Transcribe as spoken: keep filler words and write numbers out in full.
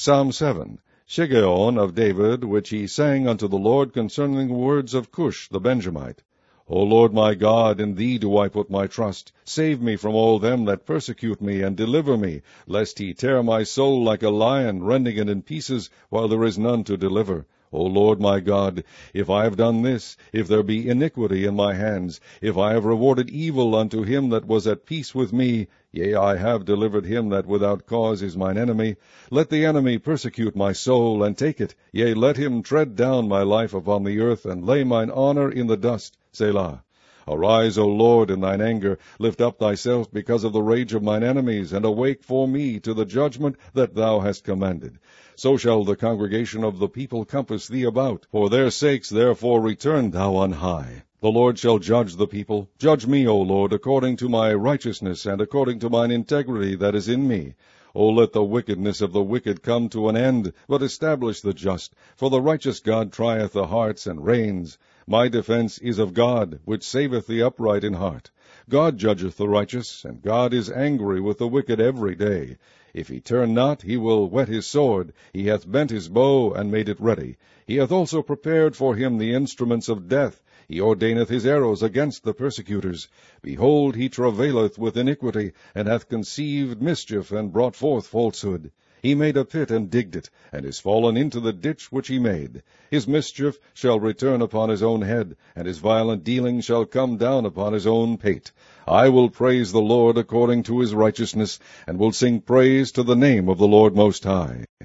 Psalm seven. Shigeon of David, which he sang unto the Lord concerning the words of Cush the Benjamite. O Lord my God, in thee do I put my trust. Save me from all them that persecute me, and deliver me, lest he tear my soul like a lion, rending it in pieces, while there is none to deliver. O Lord my God, if I have done this, if there be iniquity in my hands, if I have rewarded evil unto him that was at peace with me, yea, I have delivered him that without cause is mine enemy, let the enemy persecute my soul, and take it, yea, let him tread down my life upon the earth, and lay mine honor in the dust. Selah. Arise, O Lord, in thine anger, lift up thyself because of the rage of mine enemies, and awake for me to the judgment that thou hast commanded. So shall the congregation of the people compass thee about. For their sakes therefore return thou on high. The Lord shall judge the people. Judge me, O Lord, according to my righteousness, and according to mine integrity that is in me. O let the wickedness of the wicked come to an end, but establish the just. For the righteous God trieth the hearts and reigns. My defense is of God, which saveth the upright in heart. God judgeth the righteous, and God is angry with the wicked every day. If he turn not, he will whet his sword. He hath bent his bow, and made it ready. He hath also prepared for him the instruments of death. He ordaineth his arrows against the persecutors. Behold, he travaileth with iniquity, and hath conceived mischief, and brought forth falsehood. He made a pit, and digged it, and is fallen into the ditch which he made. His mischief shall return upon his own head, and his violent dealing shall come down upon his own pate. I will praise the Lord according to his righteousness, and will sing praise to the name of the Lord Most High.